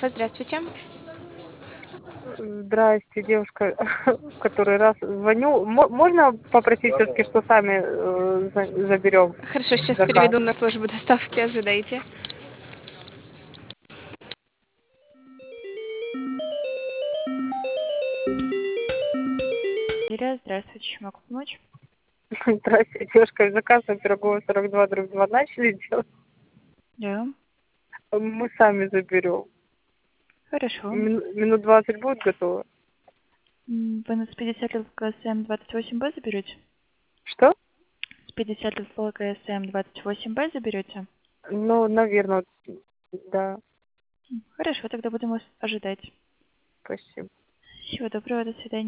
Альфа, здравствуйте. Здрасте, девушка. В который раз звоню. Можно попросить все-таки, что сами заберем Хорошо, сейчас заказ? переведу на службу доставки, ожидайте. Юлия, здравствуйте, чем могу помочь? Здрасте, девушка. Заказ на Пирогова 42/2 начали делать. Да. Мы сами заберем. Хорошо. Минут 20 будет готово? Вы нас с 50 лет КСМ 28Б заберете? Что? С 50 лет КСМ 28Б заберете? Ну, наверное, да. Хорошо, тогда будем вас ожидать. Спасибо. Всего доброго, до свидания.